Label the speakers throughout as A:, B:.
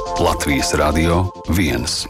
A: Latvijas Radio 1.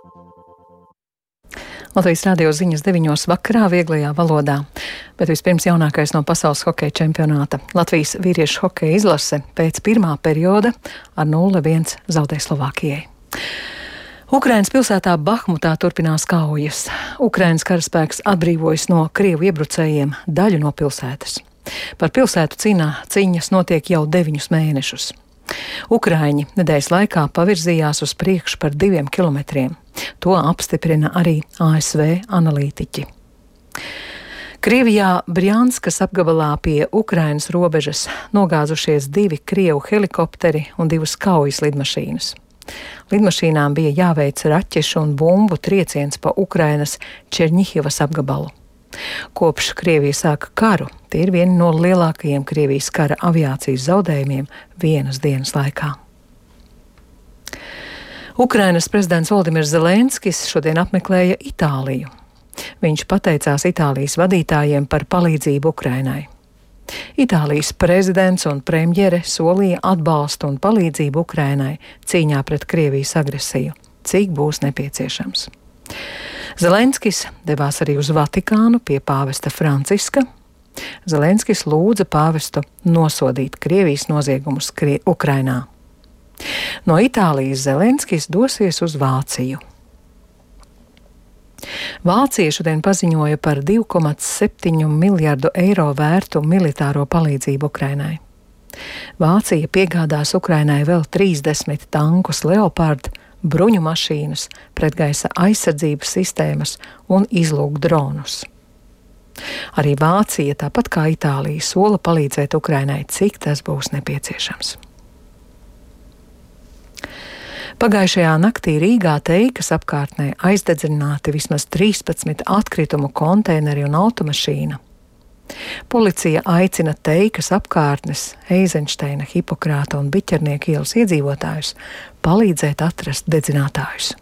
B: Latvijas radio ziņas 9 vakarā vieglajā valodā, bet vispirms jaunākais no pasaules hokeja čempionāta. Latvijas vīriešu hokeja izlase pēc pirmā perioda ar 0-1 zaudē Slovākijai. Ukrainas pilsētā Bahmutā turpinās kaujas. Ukrainas karaspēks atbrīvojas no Krievu iebrucējiem daļu no pilsētas. Par pilsētu cīņas notiek jau 9 mēnešus. Ukraiņi nedēļas laikā pavirzījās uz priekšu par 2 kilometriem. To apstiprina arī ASV analītiķi. Krievijā Brjanskas apgabalā pie Ukrainas robežas nogāzušies 2 Krievu helikopteri un 2 kaujas lidmašīnas. Lidmašīnām bija jāveic raķešu un bumbu trieciens pa Ukrainas Černihivas apgabalu. Kopš Krievija sāka karu, tie ir vieni no lielākajiem Krievijas kara aviācijas zaudējumiem vienas dienas laikā. Ukrainas prezidents Voldimirs Zelenskis šodien apmeklēja Itāliju. Viņš pateicās Itālijas vadītājiem par palīdzību Ukrainai. Itālijas prezidents un premjere solīja atbalstu un palīdzību Ukrainai cīņā pret Krievijas agresiju, cik būs nepieciešams. Zelenskis devās arī uz Vatikānu pie pāvesta Franciska. Zelenskis lūdza pāvestu nosodīt Krievijas noziegumus Ukrainā. No Itālijas Zelenskis dosies uz Vāciju. Vācija šodien paziņoja par 2,7 miljardu eiro vērtu militāro palīdzību Ukrainai. Vācija piegādās Ukrainai vēl 30 tankus Leopard, bruņu mašīnas, pretgaisa aizsardzības sistēmas un izlūkdronus. Arī Vācija, tāpat kā Itālija, sola palīdzēt Ukrainai, cik tas būs nepieciešams. Pagājušajā naktī Rīgā Teikas apkārtnē aizdedzināti vismaz 13 atkritumu konteineri un automašīna. Policija aicina Teikas apkārtnes, Eizenšteina, Hipokrāta un Biķernieka ielas iedzīvotājus palīdzēt atrast dedzinātājus.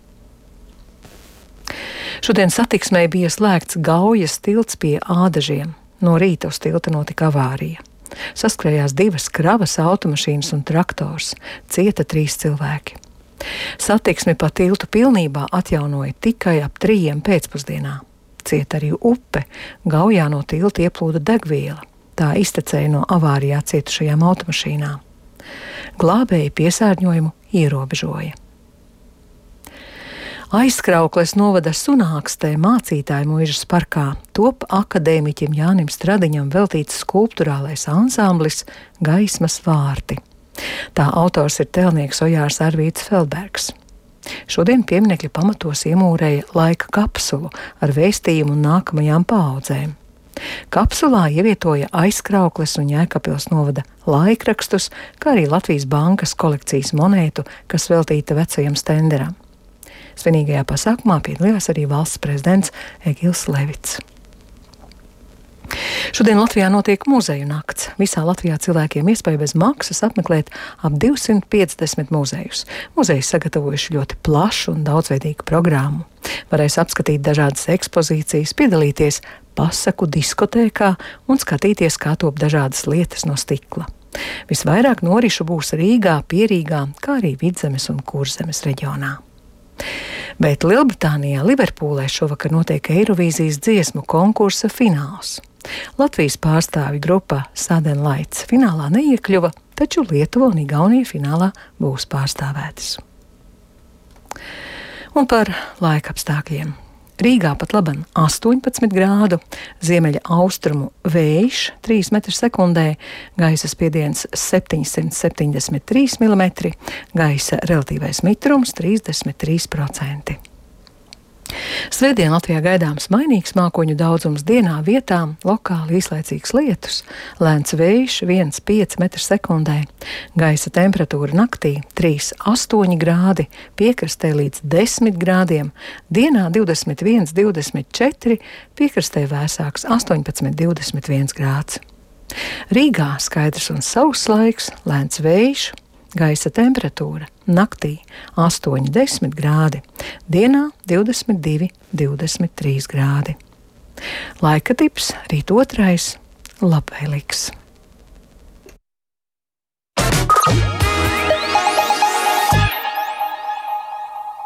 B: Šodien satiksmei bija slēgts Gaujas tilts pie Ādažiem. No rīta uz tilta notika avārija. Saskrējās 2 kravas automašīnas un traktors, cieta 3 cilvēki. Satiksmi pa tiltu pilnībā atjaunoja tikai ap 3 pēcpusdienā. Cieta arī upe, Gaujā no tilta ieplūda degviela. Tā iztecēja no avārijā cietušajām automašīnām. Glābēji piesārņojumu ierobežoja. Aizkraukles novada Sunākstē mācītāju mūžas parkā top akadēmiķim Jānim Stradiņam veltīts skulpturālais ansamblis Gaismas vārti. Tā autors ir tēlnieks Ojārs Arvīts Feldbergs. Šodien pieminekļa pamatos iemūrēja laika kapsulu ar vēstījumu nākamajām paaudzēm. Kapsulā ievietoja Aizkraukles un Jēkabpils novada laikrakstus, kā arī Latvijas bankas kolekcijas monētu, kas veltīta vecajam stenderam. Svinīgajā pasākumā piedalījās arī valsts prezidents Egils Levits. Šodien Latvijā notiek muzeju nakts. Visā Latvijā cilvēkiem iespēja bez maksas apmeklēt ap 250 muzejus. Muzeji sagatavojuši ļoti plašu un daudzveidīgu programmu. Varēs apskatīt dažādas ekspozīcijas, piedalīties pasaku diskotēkā un skatīties, kā top dažādas lietas no stikla. Visvairāk norišu būs Rīgā, Pierīgā, kā arī Vidzemes un Kurzemes reģionā. Bet Lielbritānijā Liverpūlē šovakar notiek Eirovīzijas dziesmu konkursa fināls. Latvijas pārstāvju grupa Sudden Lights finālā neiekļuva, taču Lietuva un Igaunija finālā būs pārstāvētas. Un par laikapstākļiem. Rīgā pat laban 18 grādu, ziemeļa austrumu vējš 3 m/sekundē, gaisa spiediens 773 mm, gaisa relatīvais mitrums 33%. Svētdien Latvijā gaidāms mainīgs mākoņu daudzums, dienā vietām lokāli īslaicīgs lietus, lēns vējš 1,5 m/sekundē, gaisa temperatūra naktī 3,8 grādi, piekrastē līdz 10 grādiem, dienā 21,24, piekrastē vēsāks 18,21 grāds. Rīgā skaidrs un sauss laiks, lēns vējš, gaisa temperatūra naktī 8,10 grādi, dienā 22,23 grādi. Laika tips rīt 2. labvēlīgs.